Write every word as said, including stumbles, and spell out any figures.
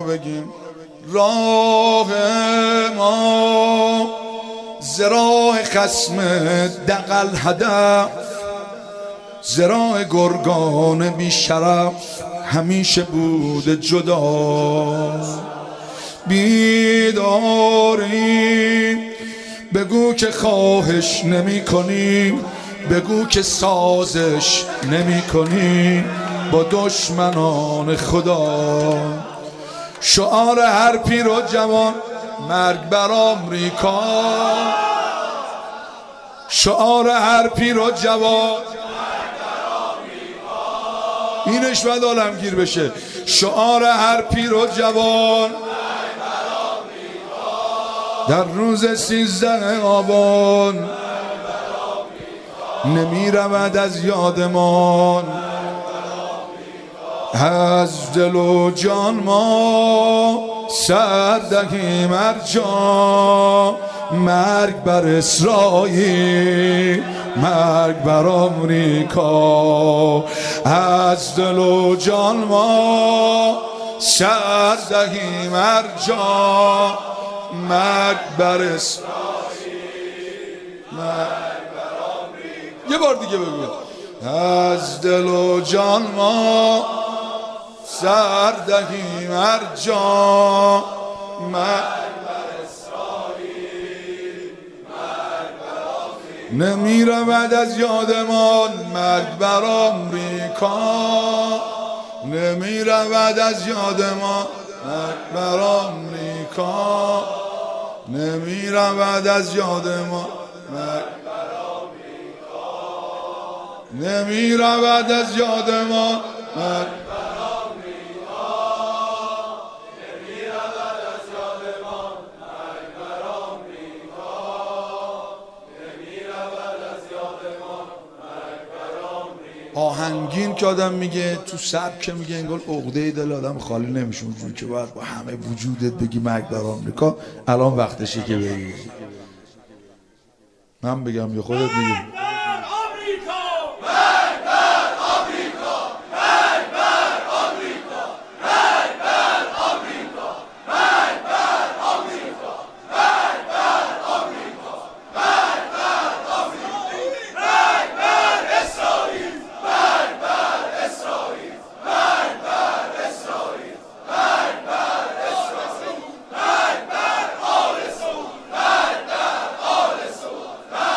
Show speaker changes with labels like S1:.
S1: بگیم. راه ما زراع خصم دقل هدف، زراع گرگان بی شرف همیشه بوده جدا. بیداریم بگو که خواهش نمی کنیم، بگو که سازش نمی کنیم با دشمنان خدا. شعار هر پیر و جوان مرگ بر آمریکا، شعار هر پیر و جوان اینش باید عالمگیر بشه. شعار هر پیر و جوان در روز سیزده آبان نمی رود از یادمان، از دل و جان ما سر دهیم ار جا. مرگ بر اسرائیل، مرگ بر آمریکا، از دل و جان ما سر دهیم ار جا. مرگ بر اسرائیل، مرگ بر آمریکا. یه بار دیگه بگو. از دل و جان ما سر دهیم ار جا. مرگ نمی رود از یادمان، مرگ بر آمریکا. نمی رود از یادمان، مرگ بر آمریکا. نمی رود از یادمان، مرگ بر آمریکا. نمی رود از یادمان، مرگ آهنگین که آدم میگه تو سبک که میگه انگار عقده دل آدم خالی نمیشه، اونجوری که باید با همه وجودت بگی مرگ بر آمریکا. الان وقتشه که بگی. من بگم یا خودت میگی؟